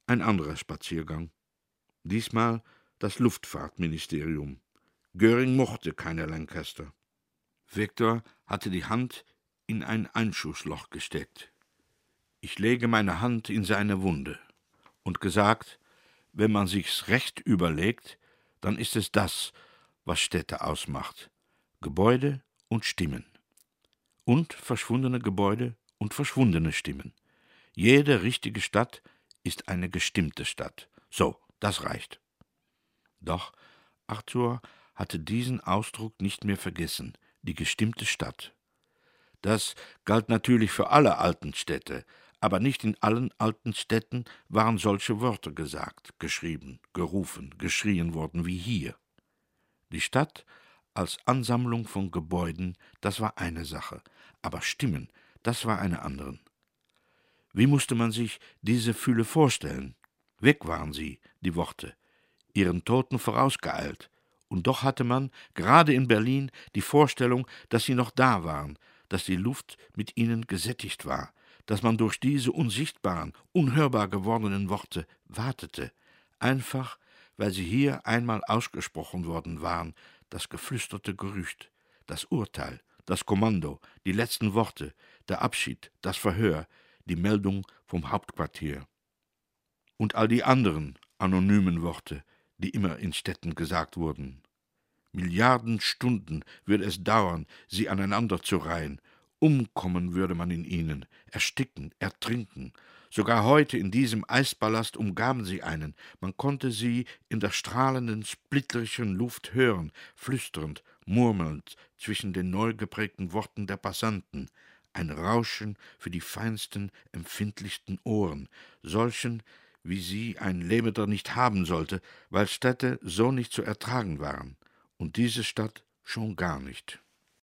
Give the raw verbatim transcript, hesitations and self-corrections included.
Ein anderer Spaziergang. Diesmal das Luftfahrtministerium. Göring mochte keine Lancaster. Viktor hatte die Hand in ein Einschussloch gesteckt. Ich lege meine Hand in seine Wunde und gesagt, wenn man sich's recht überlegt, dann ist es das, was Städte ausmacht. Gebäude und Stimmen. Und verschwundene Gebäude und verschwundene Stimmen. Jede richtige Stadt ist eine gestimmte Stadt. So, das reicht. Doch Arthur hatte diesen Ausdruck nicht mehr vergessen, die gestimmte Stadt. Das galt natürlich für alle alten Städte, aber nicht in allen alten Städten waren solche Worte gesagt, geschrieben, gerufen, geschrien worden wie hier. Die Stadt als Ansammlung von Gebäuden, das war eine Sache, aber Stimmen, das war eine andere. Wie musste man sich diese Fülle vorstellen? Weg waren sie, die Worte, ihren Toten vorausgeeilt, und doch hatte man, gerade in Berlin, die Vorstellung, dass sie noch da waren, dass die Luft mit ihnen gesättigt war, dass man durch diese unsichtbaren, unhörbar gewordenen Worte wartete, einfach, weil sie hier einmal ausgesprochen worden waren, das geflüsterte Gerücht, das Urteil, das Kommando, die letzten Worte, der Abschied, das Verhör, die Meldung vom Hauptquartier. Und all die anderen anonymen Worte, die immer in Städten gesagt wurden. Milliarden Stunden würde es dauern, sie aneinander zu reihen. Umkommen würde man in ihnen, ersticken, ertrinken. Sogar heute in diesem Eispalast umgaben sie einen. Man konnte sie in der strahlenden, splitterischen Luft hören, flüsternd, murmelnd zwischen den neu geprägten Worten der Passanten. Ein Rauschen für die feinsten, empfindlichsten Ohren, solchen, wie sie ein Lebender nicht haben sollte, weil Städte so nicht zu ertragen waren. Und diese Stadt schon gar nicht.